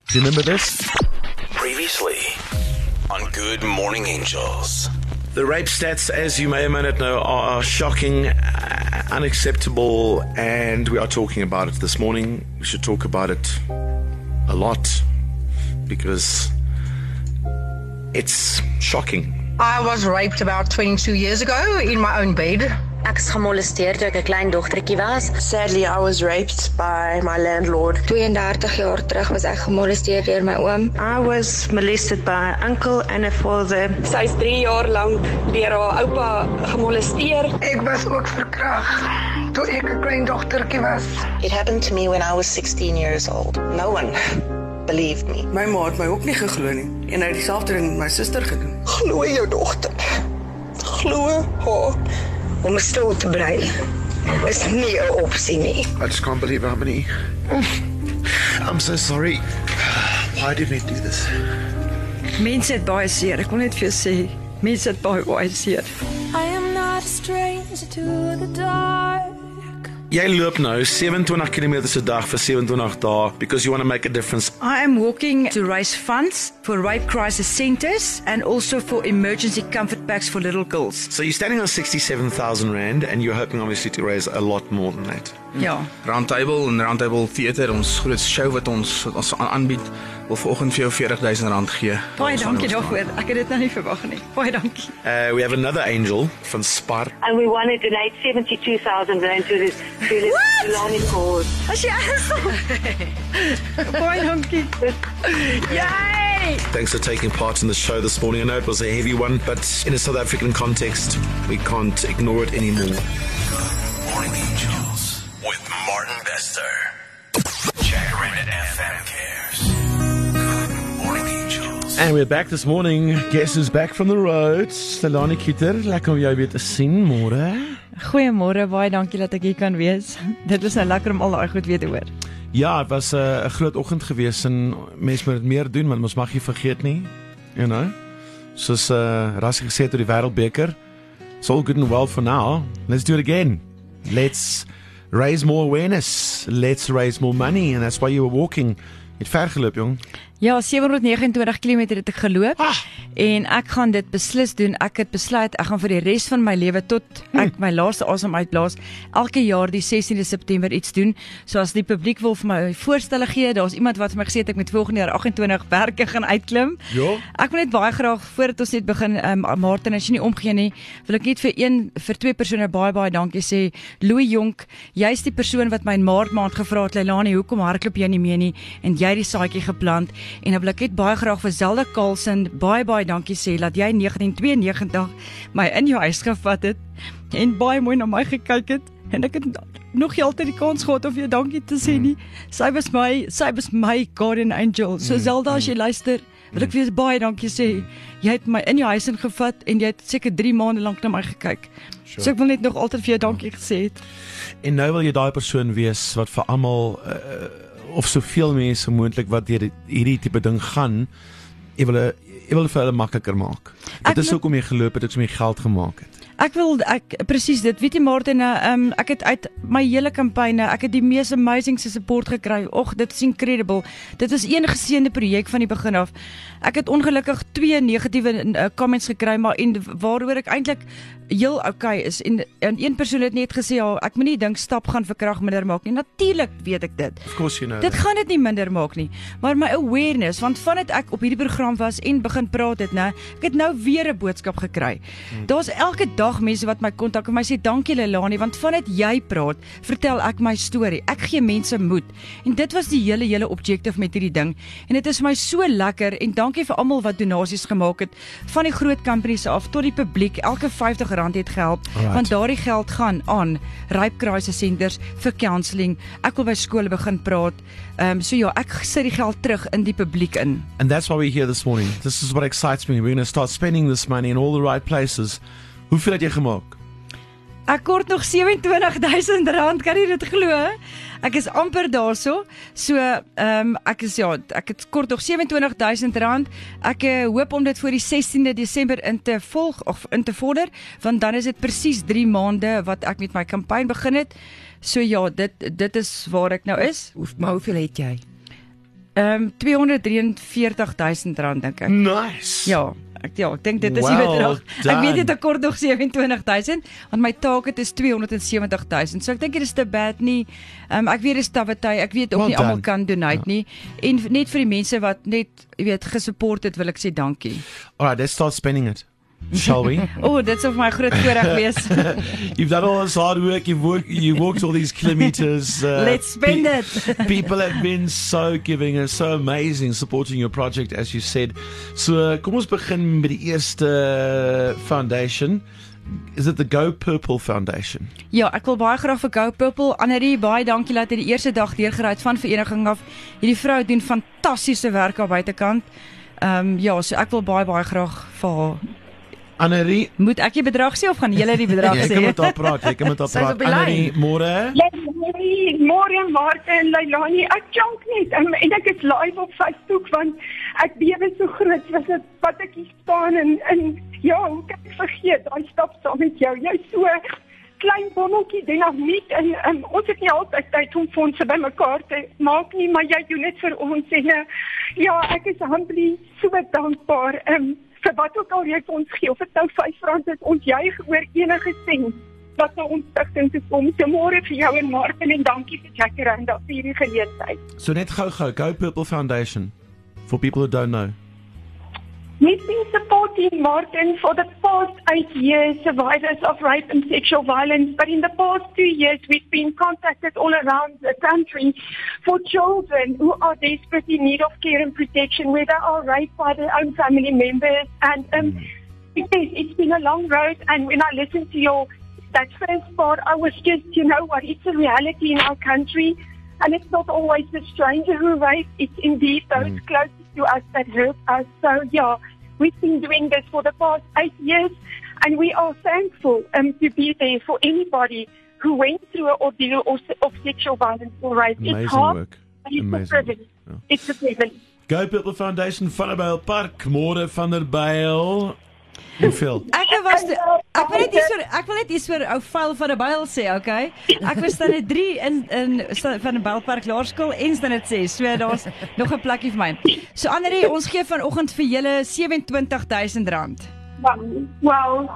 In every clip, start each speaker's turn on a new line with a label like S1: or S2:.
S1: Do you remember this?
S2: Previously on Good Morning Angels.
S1: The rape stats, as you may or may not know, are shocking, unacceptable, and we are talking about it this morning. We should talk about it a lot because it's shocking.
S3: I was raped about 22 years ago in my own bed.
S4: Ek is gemolesteer toe ek 'n klein dogtertjie was.
S5: Sadly, I was raped by my landlord.
S6: 32 jaar terug was ek gemolesteer deur my oom.
S5: I was molested by an uncle and a father.
S7: Sy is 3 jaar lank deur haar oupa gemolesteer.
S3: Ek was ook verkragt toe ek 'n klein dogtertjie was.
S5: It happened to me when I was 16 years old. No one believed me.
S8: My ma het my ook nie geglo nie en hy het dieselfde ding met my suster gedoen.
S5: Glo jou dogter. Glo haar.
S3: Om stil te bly is nie 'n opsie nie.
S1: I just can't believe how many. I'm so sorry. Why did we do this?
S9: Mense het baie seer, ek wil net vir jou sê, mense het baie seer.
S10: I am not a stranger to the dark.
S1: Jy loop nou 27 km per dag vir 27 dae because you want to make a difference.
S9: I am walking to raise funds for rape crisis centers and also for emergency comfort packs for little girls.
S1: So you're standing on 67,000 Rand and you're hoping obviously to raise a lot more than that.
S9: Ja.
S11: Roundtable en Roundtable Theater, ons groot show wat ons aanbied, wil vanoggend vir jou R40,000 gee.
S9: Baie dankie daarvoor. Ek het dit nou nie verwag nie. Baie dankie.
S1: We have another angel van Spar.
S7: And we want to donate 72,000 rand to this Lani cause.
S9: As jy baie dankie. Yay!
S1: Thanks for taking part in the show this morning. I know it was a heavy one, but in a South African context, we can't ignore it anymore.
S2: Morning Angels with Martin Bester. Jacaranda FM cares. Good Morning Angels.
S1: And we're back this morning. Guess who's back from the road? Stelani Kieter, lekker om jou weer te sien, môre.
S12: Goeiemôre, baie dankie dat ek hier kan wees. Dit is nou lekker om al daai goed weer te hoor.
S1: Ja, het was 'n groot oggend geweest en mense moet dit meer doen, want ons mag nie vergeet nie. You know. Soos Rassie gesê het oor die Wêreldbeker. It's all good and well for now. Let's do it again. Let's raise more awareness. Let's raise more money, and that's why you were walking. Het ver geloop, jong.
S12: Ja, 729 km het ek geloop en ek gaan dit beslis doen. Ek het besluit ek gaan vir die res van my lewe tot ek my laaste asem uitblaas elke jaar die 16de September iets doen. So as die publiek wil vir my voorstelle gee, daar's iemand wat vir my gesê het ek moet volgende jaar 28 werke gaan uitklim.
S1: Ja.
S12: Ek wil net baie graag voordat ons net begin Martin, as jy nie omgee nie, wil ek net vir twee persone baie dankie sê. Louis Jonk, jy's die persoon wat my in Maart maand gevra het, Leilani, hoekom hardloop jy nie meer nie? En jy het die saadjie geplant. En dan wil ek net baie graag vir Zelda Carlson baie dankie sê dat jy 1992 my in jou huis gevat het en baie mooi na my gekyk het en ek het nog nie altyd die kans gehad om vir jou dankie te sê nie. Sy was my guardian angel. So Zelda, as jy luister, wil ek vir jou baie dankie sê. Jy het my in jou huis ingevat en jy het seker 3 maande lank na my gekyk. Sure. So ek wil net nog altyd vir jou dankie gesê het.
S1: En nou wil jy daai persoon wees wat vir almal of soveel mense moontlik wat deur hierdie tipe ding gaan, jy wil vir hulle makliker maak. Dit is hoekom jy geloop het, dit is om jy geld gemaak het.
S12: Presies dit, weet jy Martin, ek het uit my hele kampanje, ek het die mees amazing support gekry. Och, dit is incredible. Dit is een geseënde projek van die begin af. Ek het ongelukkig 2 negatiewe comments gekry, maar waaroor ek eintlik heel okay is. En een persoon het net gesê, ja, ek moet nie dink stap gaan verkrag minder maak nie. Natuurlik weet ek dit.
S1: Of course you know
S12: dit gaan dit nie minder maak nie. Maar my awareness, want vandat ek op hierdie program was en begin praat het, ek het nou weer 'n boodskap gekry. Daar's elke dag mense wat my kontak en my sê dankie Leilani, want vandat jy praat, vertel ek my storie. Ek gee mense moed. En dit was die hele objective met hierdie ding. En dit is my so lekker en dankie vir almal wat donasies gemaak het, van die groot companies af tot die publiek. Elke R50 het gehelp, want daardie geld gaan aan rape crisis centers vir counselling. Ek wil by skole begin praat. So ja, ek sit die geld terug in die publiek in.
S1: And that's why we're here this morning. This is what excites me. We're going to start spending this money in all the right places. Hoeveel het jy gemaak?
S12: Ek kort nog R27,000, kan jy dit glo? Ek is amper daarso. So, ek het kort nog R27,000. Ek hoop om dit voor die 16de Desember in te vorder, want dan is dit presies 3 maande wat ek met my kampanje begin het. So ja, dit is waar ek nou is.
S13: Maar hoeveel het jy?
S12: R243,000 dink ek.
S1: Nice.
S12: Ja, ek dink dit is die bedrag. Ek weet dit kort nog 27,000, want my target is 270,000. So ek dink dit is te bad nie. Ek weet dis Tawatai, ek weet ook nie almal kan donate nie. En net vir die mense wat net, jy weet, gesupport het, wil ek sê dankie.
S1: Alright, let's start spending it. Shall we?
S12: Dit sou vir my groot voorreg wees.
S1: You've done all this hard work, you walked all these kilometers.
S12: Let's spend it.
S1: People have been so giving and so amazing supporting your project, as you said. So, kom ons begin met die eerste foundation. Is it the Go Purple Foundation?
S12: Ja, ek wil baie graag vir Go Purple. Annerie, baie dankie dat jy die eerste dag deurgery het van vereniging af. Hierdie vrou doen fantastiese werk daar buitekant. So ek wil baie graag vir haar.
S1: Annerie,
S12: moet ek die bedrag sê of gaan julle die bedrag sê?
S1: Jy kan met haar praat, Annerie, môre.
S13: Môre Martin, Leilani, ek junk net en ek is live op Facebook want ek bewe so groot wat ek hier staan en ja, hoe kan ek vergeet, daai stap saam met jou. Jy's so klein bommeltjie dinamiek en ons het nie altyd tyd om fondse bymekaar te maak nie, maar jy doen dit vir ons en ja, ek is humbly so dankbaar vir wat ook al jy vir ons gee, of het nou R5 is, ons juig oor enige sent wat na ons stigting te kom. So môre vir jou en Martin en dankie vir Jackie-Randa vir hierdie geleentheid.
S1: So net gou, Go Purple Foundation, for people who don't know.
S13: We've been supporting Martin for the past 8 years, survivors of rape and sexual violence, but in the past 2 years we've been contacted all around the country for children who are desperately in need of care and protection, where they are raped by their own family members. And it's been a long road, and when I listened to that first part, I was just, you know what, it's a reality in our country, and it's not always the stranger who rapes, it's indeed those closest to us that hurt us. So yeah, we've been doing this for the past 8 years, and we are thankful to be there for anybody who went through an ordeal of sexual violence or rape.
S1: Amazing
S13: it's hard,
S1: work.
S13: but it's
S1: Amazing.
S13: a privilege.
S1: Yeah.
S13: It's a privilege.
S1: Go Purple Foundation, Vanderbijl Park, môre Vanderbijl. Hoeveel?
S12: Ek wil net iets vir ou Val van der Byl sê, okay? Ek was dan net 3 in van die Bylpark Laerskool en dan net 6. So daar's nog 'n plekkie vir my. So Annerie, ons gee vanoggend vir julle R27,000.
S13: Wow,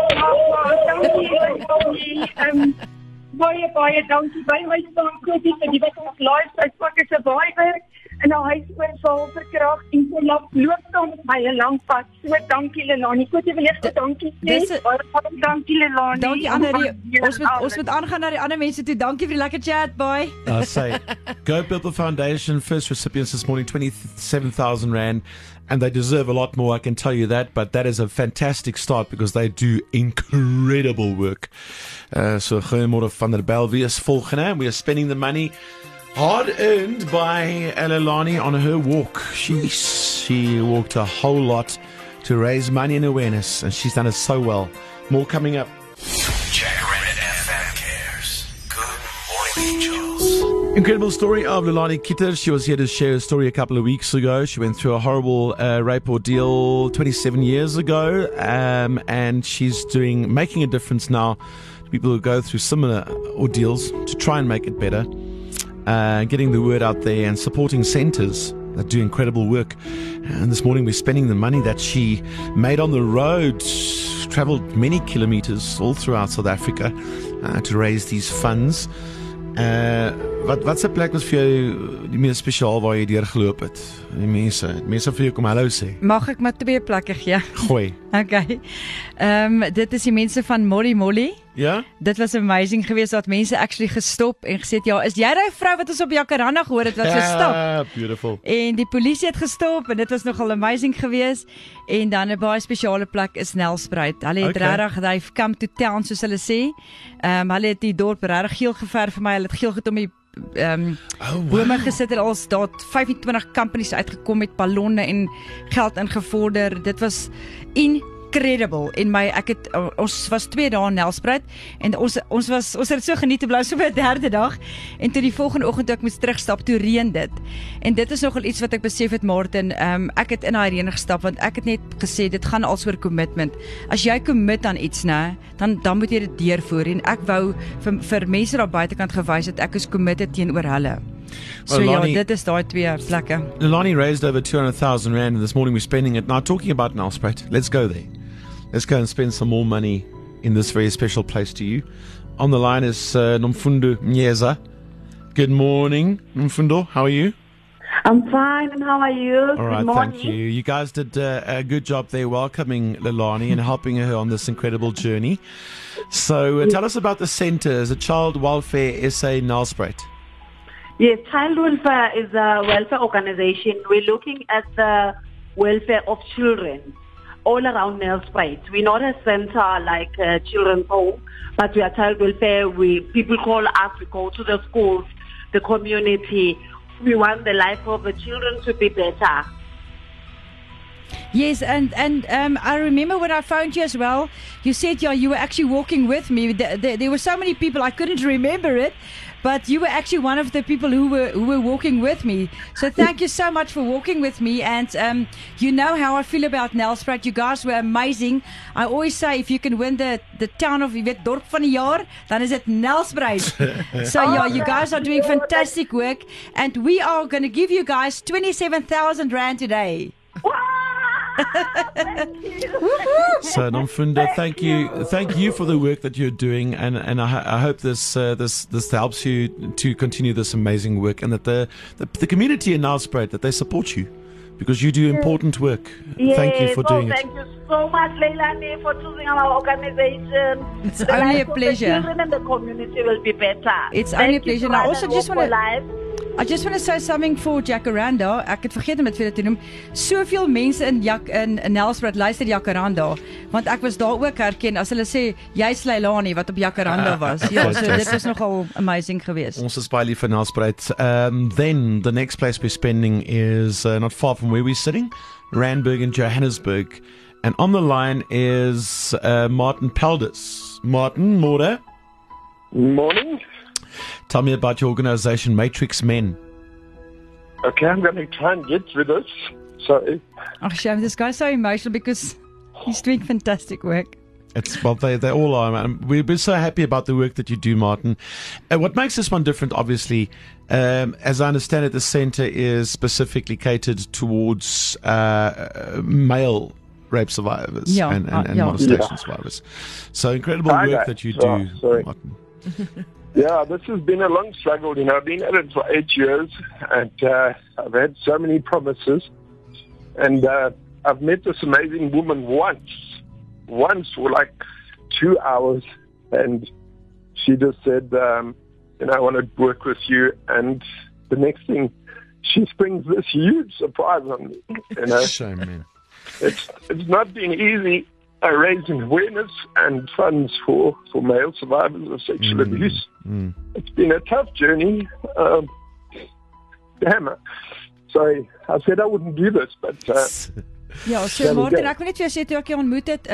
S13: dankie. Baie dankie. By my staan Koopie vir die wat ons live sy pak is 'n survivor en nou hy oorval verkrag en sy loop saam met my 'n lang pad. So dankie Leilani. Koopie wil net dankie sê. Baie dankie Leilani.
S12: Dankie Annerie. Ons moet aangaan na die ander mense toe. Dankie vir die lekker chat, bye.
S1: I say, Go Purple Foundation, first recipients this morning, 27,000 Rand. And they deserve a lot more, I can tell you that. But that is a fantastic start because they do incredible work. So, goeiemôre Vanderbijl. Wie is volgende? We are spending the money hard earned by Leilani on her walk. She walked a whole lot to raise money and awareness, and she's done it so well. More coming up.
S2: Jackrabbit FM cares. Good morning, Angels.
S1: Incredible story of Leilani Kitter. She was here to share a story a couple of weeks ago. She went through a horrible rape ordeal 27 years ago, and she's making a difference now to people who go through similar ordeals to try and make it better, getting the word out there and supporting centres that do incredible work. And this morning we're spending the money that she made on the road, travelled many kilometres all throughout South Africa to raise these funds. Wat se plek was vir jou die mees spesiaal waar jy deurgeloop het? Die mense vir jou kom hallo sê.
S12: Mag ek maar 2 plekke gee?
S1: Gooi.
S12: Okay. Dit is die mense van Molly.
S1: Ja?
S12: Dit was amazing geweest dat mense actually gestop en gesê ja, is jy daai vrou wat ons op Jacaranda gehoor het wat gestop?
S1: Ja, beautiful.
S12: En die polisie het gestop en dit was nogal amazing geweest. En dan 'n baie spesiale plek is Nelspruit. Hulle het regtig they've come to town soos hulle sê. Hulle het die dorp regtig geel geverf vir my. Hulle het geel gedoen met bome gesit en als daar 25 companies uitgekom met ballonne en geld ingevorder. Dit was incredible. En ons was 2 dae in Nelspruit en ons het dit so geniet te bly so vir 'n 3de dag en toe die volgende oggend toe ek moes terugstap toe reën dit. En dit is nogal iets wat ek besef het Martin, ek het in daai reën gestap want ek het net gesê dit gaan als oor commitment. As jy commit aan iets, dan moet jy dit deurvoer en ek wou vir mense daar buitekant gewys dat ek is committed teenoor hulle. So dit is daai twee plekke.
S1: Lelani raised over 200,000 rand, and this morning we're spending it. Now, talking about Nelspruit, let's go there. Let's go and spend some more money in this very special place to you. On the line is Nomfundo Mnyeza. Good morning, Nomfundo. How are you?
S14: I'm fine, and how are you?
S1: All right, thank you. You guys did a good job there welcoming Lelani and helping her on this incredible journey. So tell us about the centre, the Child Welfare SA Nelspruit.
S14: Yes, Child Welfare is a welfare organization. We're looking at the welfare of children all around Nelspruit. We're not a centre like children's home, but we are child welfare. People call us, we go to the schools, the community. We want the life of the children to be better.
S12: Yes, and I remember when I phoned you as well, you said you were actually walking with me. There were so many people, I couldn't remember it, but you were actually one of the people who were walking with me. So thank you so much for walking with me. And you know how I feel about Nelspruit. You guys were amazing. I always say if you can win the town of Dorp van die jaar, dan is it Nelspruit. So yeah, you guys are doing fantastic work, and we are going to give you guys 27,000 rand today.
S1: So Nomfundo, thank you for the work that you're doing, and I hope this helps you to continue this amazing work, and that the community in Nelspruit, that they support you, because you do important work.
S14: Yes,
S1: thank you for doing
S14: thank you so much, Leilani, for choosing our organization.
S12: It's only a pleasure.
S14: The children and the community will be better.
S12: It's only a pleasure. And I also just want to say something for Jacaranda. Ek het vergeet om dit vir julle te noem. Soveel mense in Nelspruit luister Jacaranda, want ek was daar ook herken as hulle sê jy's Leilani wat op Jacaranda was. Ja, so dit is nogal amazing geweest.
S1: Ons is baie lief vir Nelspruit. Then the next place we're spending is not far from where we're sitting, Randburg in Johannesburg. And on the line is Martin Pelders. Martin, môre.
S15: Morning.
S1: Tell me about your organization, Matrix Men.
S15: Okay, I'm going to try and get through this. Sorry.
S12: Oh, Sham, this guy's so emotional because he's doing fantastic work.
S1: They all are, man. We're so happy about the work that you do, Martin. What makes this one different, obviously, as I understand it, the centre is specifically catered towards male rape survivors and molestation survivors. So incredible work that you do, Martin.
S15: Yeah, this has been a long struggle. I've been at it for 8 years, and I've had so many promises. And I've met this amazing woman once for like 2 hours, and she just said, I want to work with you. And the next thing, she springs this huge surprise on me.
S1: Shame, man.
S15: It's not been easy. Raising awareness and funds for male survivors of sexual abuse. It's been a tough journey. Sorry, I said I wouldn't do this, but
S12: ja, so Martin, ek wil net vir jou sê toe ek jou ontmoet het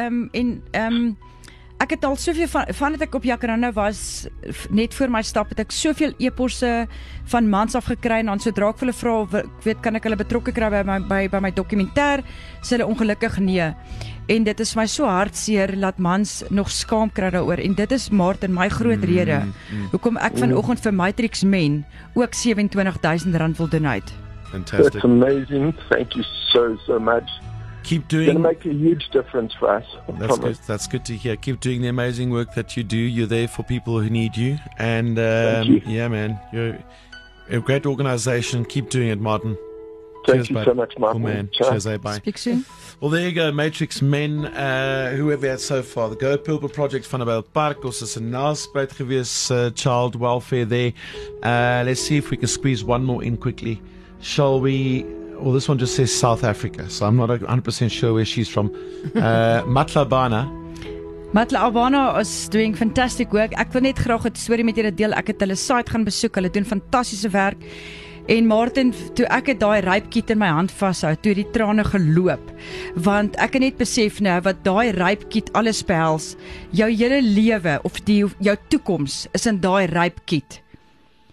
S12: ek het al soveel van dat ek op Jacaranda was, net voor my stap het ek soveel e-posse van mans af gekry, en dan sodra ek vir hulle vra, kan ek hulle betrokke kry by my dokumentêr, sê hulle ongelukkig nee. En dit is my so hartseer dat mans nog skaam kry daaroor, en dit is Martin my groot rede hoekom ek vanoggend vir Matrix Men ook 27,000 rand wil donate.
S1: Fantastic.
S15: That's amazing. Thank you so much.
S1: Keep doing.
S15: It's going to make a huge difference for us.
S1: That's good to hear. Keep doing the amazing work that you do. You're there for people who need you, and yeah, man, you're a great organization. Keep doing it, Martin.
S15: Thank you so much, Martin.
S1: Cool, man. Cheers, bye.
S12: Speak soon.
S1: Well, there you go, Matrix Men. Who have we had so far? The Go Purple Project van Abel Park, also is 'n Nelspruit gewees, child welfare there. Let's see if we can squeeze one more in quickly. Shall we? Well, this one just says South Africa, so I'm not 100% sure where she's from. Matlabana.
S12: Matlabana is doing fantastic work. Ek wil net graag 'n storie met julle deel. Ek het hulle site gaan besoek. Hulle doen fantastiese werk. En Martin, toe ek het daai rape kit in my hand vashou, toe die trane geloop, want ek het net besef nou wat daai rape kit alles behels. Jou hele lewe of jou toekoms is in daai rape kit.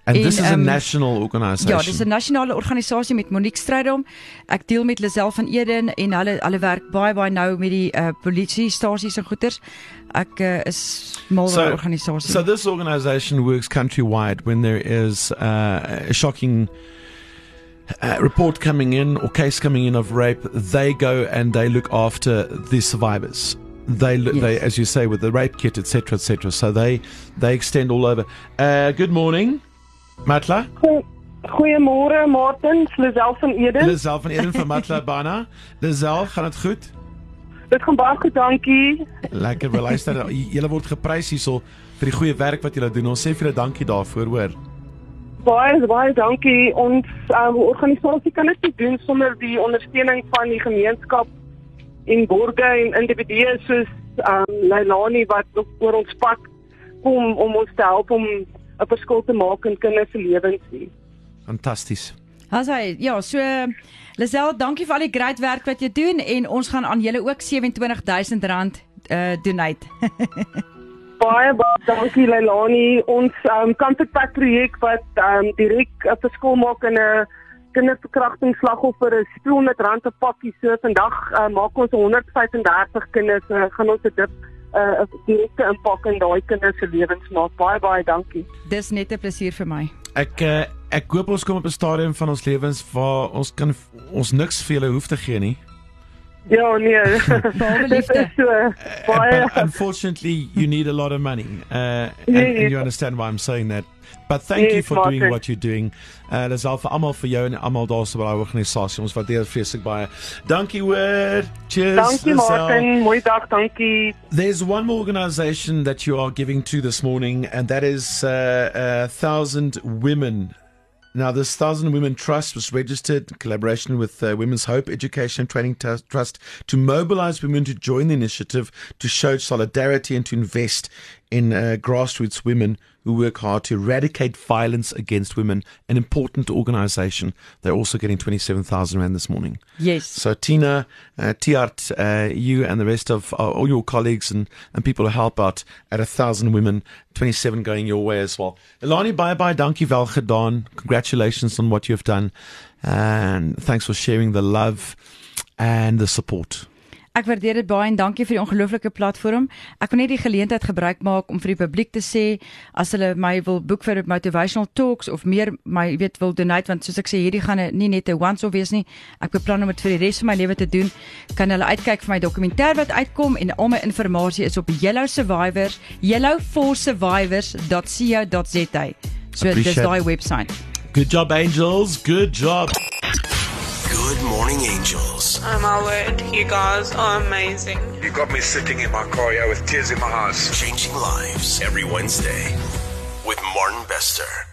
S1: And this is a national organisation.
S12: Ja, dis 'n nasionale organisasie met Monique Strydom. Ek deel met Lisel van Eden en hulle werk baie nou met die polisiestasies en goeters. Ek is mal oor die organisasie.
S1: So this organisation works countrywide when there is a shocking report coming in or case coming in of rape. They go and they look after the survivors. They, as you say, with the rape kit, etc., etc. So they extend all over. Good morning, Matla.
S13: Goeiemôre, Martin. Lisel van Eden.
S1: Lisel van Eden van Matla Bana. Lisel, gaan dit goed?
S13: Dit gaan baie goed, dankie.
S1: Lekker, wel luister. Julle word geprys hierso vir die goeie werk wat julle doen. Ons sê vir julle dankie daarvoor, hoor.
S13: Baie dankie. Ons organisasie kan dit nie doen sonder die ondersteuning van die gemeenskap en borge en individue soos Leilani wat oor ons pad kom om ons te help om 'n verskil te maak in kinders se lewens.
S1: Fantasties.
S12: Ja, so Lisel, dankie vir al die great werk wat jy doen en ons gaan aan julle ook R27,000 donate.
S13: Baie dankie Leilani. Ons Comfort Pack projek wat direk 'n verskil maak in 'n kinderverkrachtingsslagoffer is R200 'n pakkie. So vandag maak ons 135 kinders gaan ons 'n direkte impak in daai kinders se lewens maak. Baie dankie.
S12: Dis net 'n plesier vir my.
S1: Ek hoop ons kom op 'n stadium van ons lewens waar ons niks vir julle hoef te gee nie.
S13: Ja, nee.
S1: But unfortunately, you need a lot of money, and you understand why I'm saying that. But thank you for doing what you're doing. Lisel, vir almal vir jou en almal daar so by die organisasie. Ons waardeer vreeslik baie. Dankie hoor. Cheers.
S13: Dankie Martin. Mooi dag, dankie.
S1: There's one more organisation that you are giving to this morning, and that is 1,000 Women. Now, this 1,000 Women Trust was registered in collaboration with Women's Hope Education and Training Trust to mobilize women to join the initiative, to show solidarity and to invest in grassroots women who work hard to eradicate violence against women. An important organisation. They're also getting 27,000 rand this morning.
S12: Yes.
S1: So Tina, Tiart, you and the rest of all your colleagues and people who help out at 1,000 Women, 27 going your way as well. Elani, bye, dankie wel gedaan. Congratulations on what you've done. And thanks for sharing the love and the support.
S12: Ek waardeer dit baie en dankie vir die ongelooflike platform. Ek wil net die geleentheid gebruik maak om vir die publiek te sê, as hulle my wil boek vir motivational talks of meer my wil donate, want soos ek sê, hierdie gaan nie net 'n once-off wees nie. Ek beplan om dit vir die res van my lewe te doen. Kan hulle uitkyk vir my dokumentêr wat uitkom en al my inligting is op yellowforsurvivors.co.za. So dis daai website.
S1: Good job, Angels. Good job.
S2: Good morning, Angels.
S16: Oh my word, you guys are amazing.
S2: You got me sitting in my car here with tears in my eyes. Changing lives every Wednesday with Martin Bester.